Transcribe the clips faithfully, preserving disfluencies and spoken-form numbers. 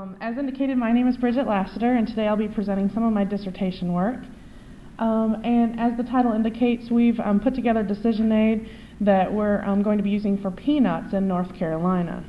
Um, as indicated, my name is Bridget Lassiter, and today I'll be presenting some of my dissertation work. Um, and as the title indicates, we've um, put together decision aid that we're um, going to be using for peanuts in North Carolina.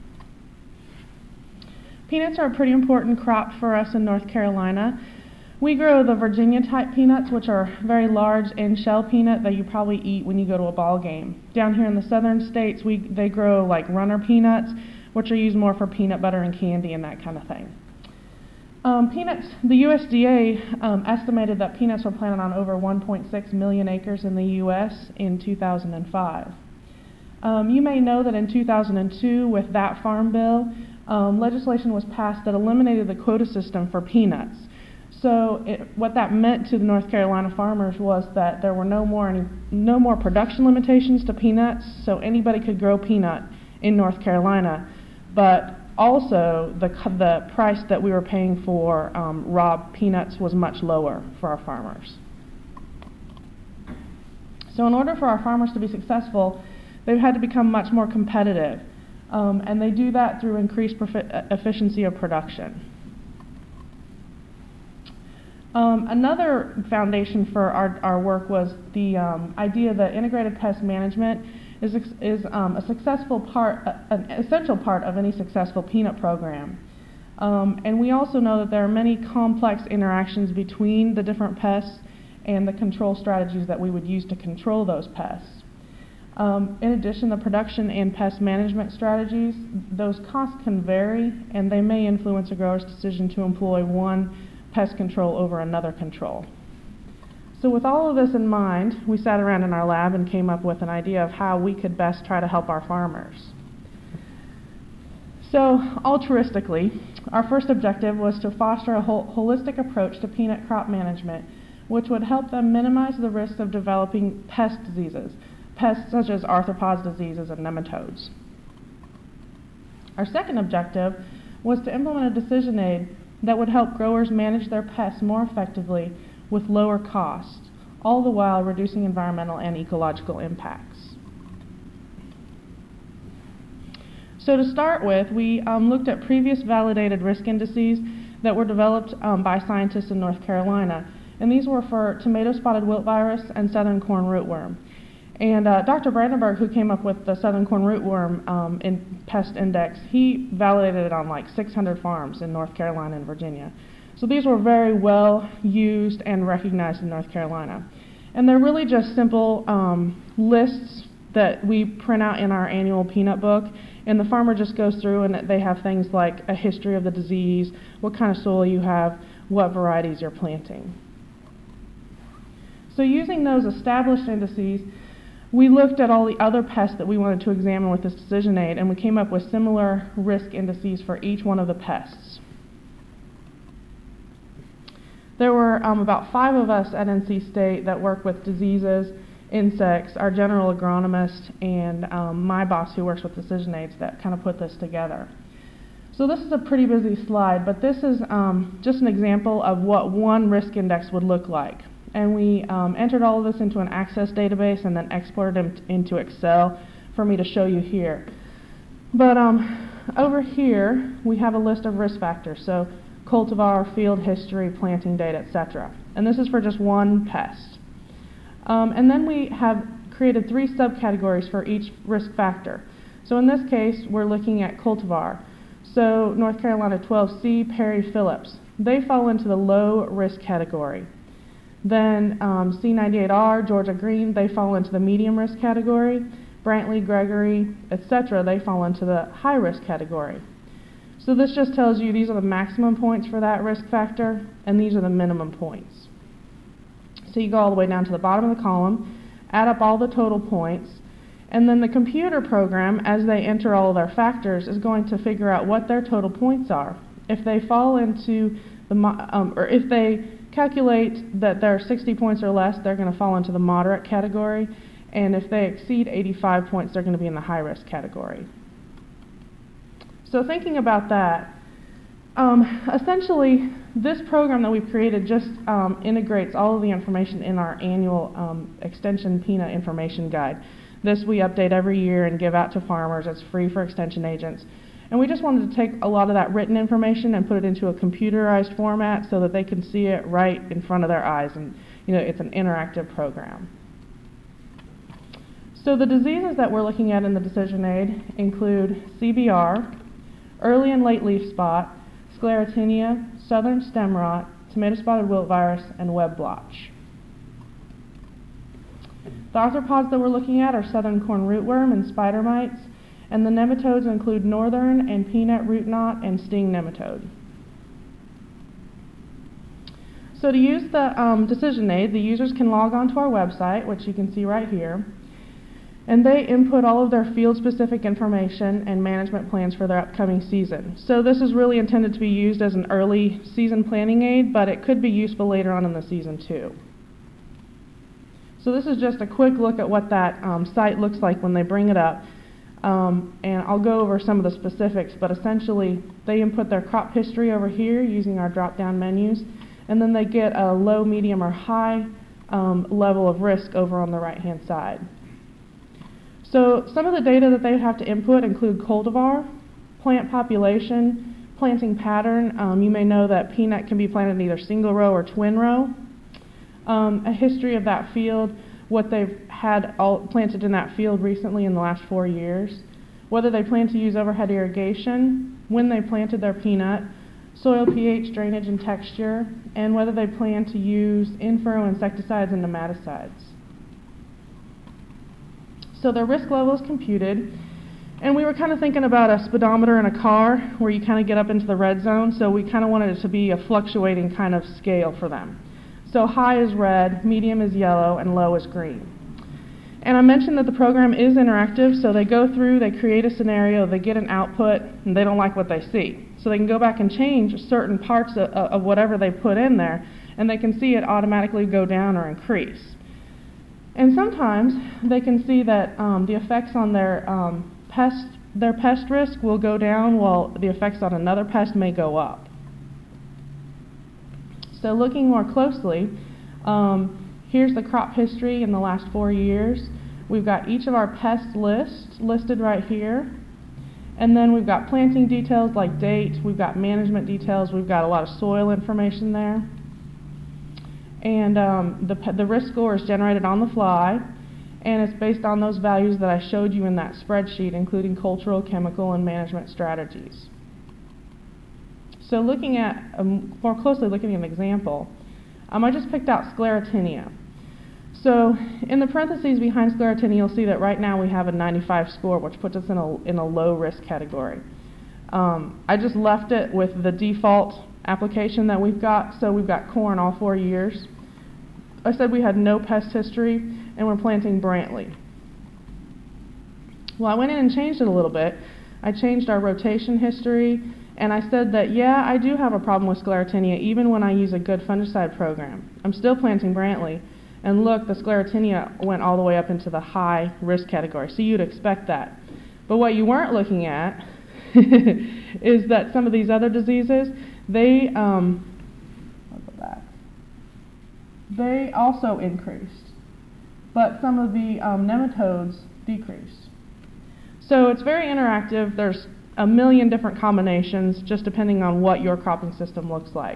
Peanuts are a pretty important crop for us in North Carolina. We grow the Virginia type peanuts, which are very large in-shell peanut that you probably eat when you go to a ball game. Down here in the southern states, we they grow like runner peanuts, which are used more for peanut butter and candy and that kind of thing. Um, peanuts, the U S D A um, estimated that peanuts were planted on over one point six million acres in the U S in two thousand five. Um, you may know that in two thousand two, with that farm bill, um, legislation was passed that eliminated the quota system for peanuts. So it, what that meant to the North Carolina farmers was that there were no more any, no more production limitations to peanuts, so anybody could grow peanut in North Carolina, but also the the price that we were paying for um, raw peanuts was much lower for our farmers. So in order for our farmers to be successful, they've had to become much more competitive, um, and they do that through increased profi- efficiency of production. Um, another foundation for our, our work was the um, idea that integrated pest management is, is um, a successful part, uh, an essential part of any successful peanut program. Um, and we also know that there are many complex interactions between the different pests and the control strategies that we would use to control those pests. Um, in addition, the production and pest management strategies, those costs can vary, and they may influence a grower's decision to employ one pest control over another control. So with all of this in mind, we sat around in our lab and came up with an idea of how we could best try to help our farmers. So altruistically, our first objective was to foster a hol- holistic approach to peanut crop management, which would help them minimize the risk of developing pest diseases, pests such as arthropod diseases and nematodes. Our second objective was to implement a decision aid that would help growers manage their pests more effectively with lower costs, all the while reducing environmental and ecological impacts. So to start with, we um, looked at previous validated risk indices that were developed um, by scientists in North Carolina, and these were for tomato spotted wilt virus and southern corn rootworm. And uh, Doctor Brandenburg, who came up with the southern corn rootworm um, in pest index, he validated it on like six hundred farms in North Carolina and Virginia. So these were very well used and recognized in North Carolina. And they're really just simple um, lists that we print out in our annual peanut book, and the farmer just goes through and they have things like a history of the disease, what kind of soil you have, what varieties you're planting. So using those established indices, we looked at all the other pests that we wanted to examine with this decision aid, and we came up with similar risk indices for each one of the pests. There were um, about five of us at N C State that work with diseases, insects, our general agronomist, and um, my boss who works with decision aids that kind of put this together. So this is a pretty busy slide, but this is um, just an example of what one risk index would look like. And we um, entered all of this into an Access database and then exported them into Excel for me to show you here. But um, over here, we have a list of risk factors, so cultivar, field history, planting date, et cetera. And this is for just one pest. Um, and then we have created three subcategories for each risk factor. So in this case, we're looking at cultivar. So North Carolina twelve C, Perry Phillips, they fall into the low risk category. Then um, C ninety-eight R, Georgia Green, they fall into the medium risk category. Brantley, Gregory, et cetera, they fall into the high risk category. So this just tells you these are the maximum points for that risk factor, and these are the minimum points. So you go all the way down to the bottom of the column, add up all the total points, and then the computer program, as they enter all of their factors, is going to figure out what their total points are. If they fall into the, um, or if they calculate that they're sixty points or less, they're going to fall into the moderate category, and if they exceed eighty-five points, they're going to be in the high risk category. So thinking about that, um, essentially this program that we've created just um, integrates all of the information in our annual um, Extension Peanut Information Guide. This we update every year and give out to farmers. It's free for extension agents. And we just wanted to take a lot of that written information and put it into a computerized format so that they can see it right in front of their eyes. And you know, it's an interactive program. So the diseases that we're looking at in the decision aid include C B R, early and late leaf spot, sclerotinia, southern stem rot, tomato spotted wilt virus, and web blotch. The arthropods that we're looking at are southern corn rootworm and spider mites, and the nematodes include northern and peanut root knot and sting nematode. So to use the um, decision aid, the users can log on to our website, which you can see right here, and they input all of their field-specific information and management plans for their upcoming season. So this is really intended to be used as an early season planning aid, but it could be useful later on in the season too. So this is just a quick look at what that um, site looks like when they bring it up. Um, and I'll go over some of the specifics, but essentially they input their crop history over here using our drop-down menus, and then they get a low, medium, or high um, level of risk over on the right-hand side. So some of the data that they have to input include cultivar, plant population, planting pattern. Um, you may know that peanut can be planted in either single row or twin row. Um, a history of that field, what they've had all planted in that field recently in the last four years, whether they plan to use overhead irrigation, when they planted their peanut, soil pH, drainage, and texture, and whether they plan to use in-furrow insecticides and nematicides. So their risk level is computed, and we were kind of thinking about a speedometer in a car where you kind of get up into the red zone, so we kind of wanted it to be a fluctuating kind of scale for them. So high is red, medium is yellow, and low is green. And I mentioned that the program is interactive, so they go through, they create a scenario, they get an output, and they don't like what they see. So they can go back and change certain parts of, of whatever they put in there, and they can see it automatically go down or increase. And sometimes they can see that um, the effects on their um, pest, their pest risk will go down while the effects on another pest may go up. So looking more closely, um, here's the crop history in the last four years. We've got each of our pests lists listed right here. And then we've got planting details like date, we've got management details, we've got a lot of soil information there. And um, the, the risk score is generated on the fly, and it's based on those values that I showed you in that spreadsheet, including cultural, chemical, and management strategies. So looking at, um, more closely looking at an example, um, I just picked out sclerotinia. So in the parentheses behind sclerotinia, you'll see that right now we have a ninety-five score, which puts us in a, in a low risk category. Um, I just left it with the default application that we've got, so we've got corn all four years. I said we had no pest history, and we're planting Brantley. Well, I went in and changed it a little bit. I changed our rotation history, and I said that, yeah, I do have a problem with sclerotinia even when I use a good fungicide program. I'm still planting Brantley, and look, the sclerotinia went all the way up into the high risk category, so you'd expect that. But what you weren't looking at is that some of these other diseases, they, um, I'll go back. They also increased, but some of the um, nematodes decreased. So it's very interactive. There's a million different combinations just depending on what your cropping system looks like.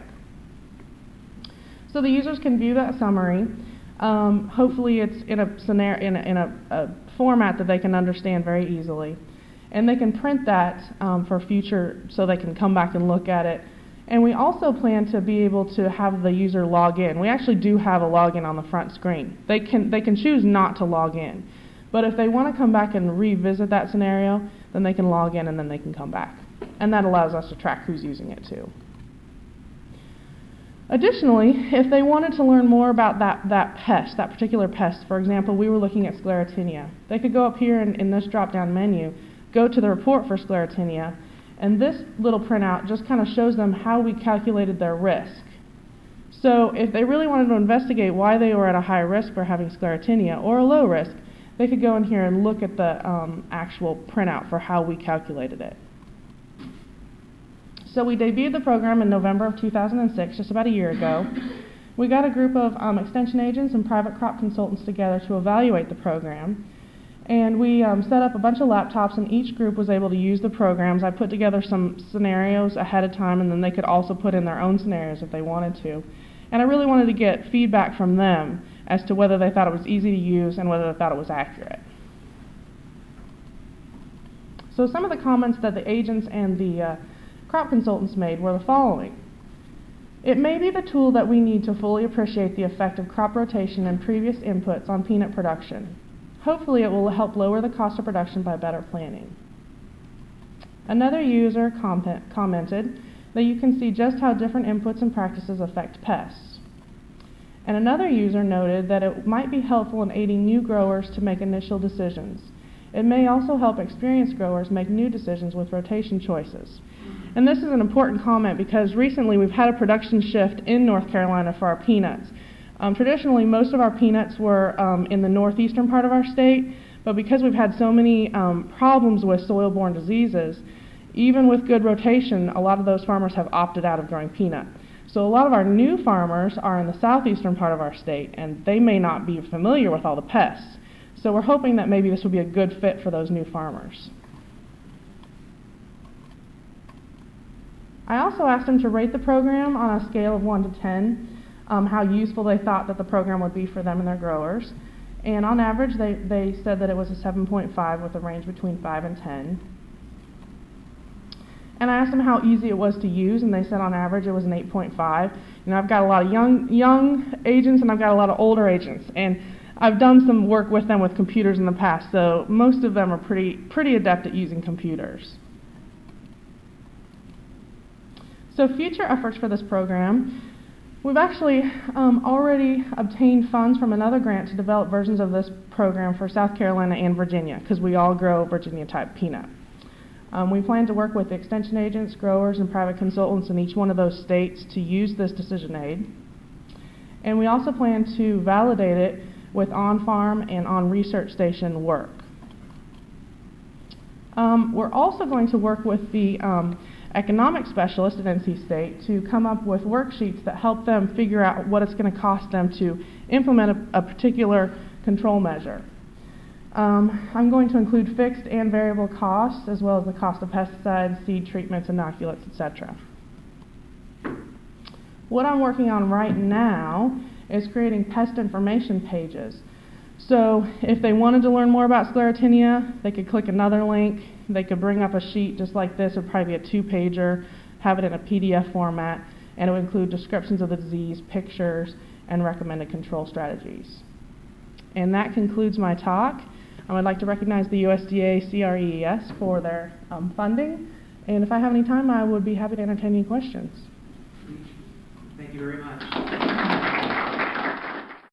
So the users can view that summary. Um, hopefully it's in a scenario, in, a, in a, a format that they can understand very easily. And they can print that um, for future so they can come back and look at it. And we also plan to be able to have the user log in. We actually do have a login on the front screen. They can, they can choose not to log in. But if they want to come back and revisit that scenario, then they can log in and then they can come back. And that allows us to track who's using it too. Additionally, if they wanted to learn more about that, that pest, that particular pest, for example, we were looking at sclerotinia, they could go up here in, in this drop-down menu, go to the report for sclerotinia, and this little printout just kind of shows them how we calculated their risk. So if they really wanted to investigate why they were at a high risk for having sclerotinia or a low risk, they could go in here and look at the um, actual printout for how we calculated it. So we debuted the program in November of two thousand six, just about a year ago. We got a group of um, extension agents and private crop consultants together to evaluate the program. And we um, set up a bunch of laptops, and each group was able to use the programs. I put together some scenarios ahead of time, and then they could also put in their own scenarios if they wanted to. And I really wanted to get feedback from them as to whether they thought it was easy to use and whether they thought it was accurate. So some of the comments that the agents and the uh, crop consultants made were the following. It may be the tool that we need to fully appreciate the effect of crop rotation and previous inputs on peanut production. Hopefully it will help lower the cost of production by better planning. Another user comment, commented that you can see just how different inputs and practices affect pests. And another user noted that it might be helpful in aiding new growers to make initial decisions. It may also help experienced growers make new decisions with rotation choices. And this is an important comment because recently we've had a production shift in North Carolina for our peanuts. Um, traditionally, most of our peanuts were um, in the northeastern part of our state, but because we've had so many um, problems with soil-borne diseases, even with good rotation, a lot of those farmers have opted out of growing peanut. So a lot of our new farmers are in the southeastern part of our state, and they may not be familiar with all the pests. So we're hoping that maybe this will be a good fit for those new farmers. I also asked them to rate the program on a scale of one to ten. Um, how useful they thought that the program would be for them and their growers. And on average, they, they said that it was a seven point five with a range between five and ten. And I asked them how easy it was to use, and they said on average it was an eight point five. You know, I've got a lot of young, young agents and I've got a lot of older agents, and I've done some work with them with computers in the past, so most of them are pretty, pretty adept at using computers. So future efforts for this program. We've actually um, already obtained funds from another grant to develop versions of this program for South Carolina and Virginia, because we all grow Virginia-type peanut. Um, we plan to work with extension agents, growers, and private consultants in each one of those states to use this decision aid. And we also plan to validate it with on-farm and on-research station work. Um, we're also going to work with the um, economic specialist at N C State to come up with worksheets that help them figure out what it's going to cost them to implement a, a particular control measure. Um, I'm going to include fixed and variable costs, as well as the cost of pesticides, seed treatments, inoculates, et cetera. What I'm working on right now is creating pest information pages. So if they wanted to learn more about Sclerotinia, they could click another link. They could bring up a sheet just like this. It would probably be a two-pager, have it in a P D F format, and it would include descriptions of the disease, pictures, and recommended control strategies. And that concludes my talk. I would like to recognize the U S D A C R E E S for their um, funding. And if I have any time, I would be happy to entertain any questions. Thank you very much.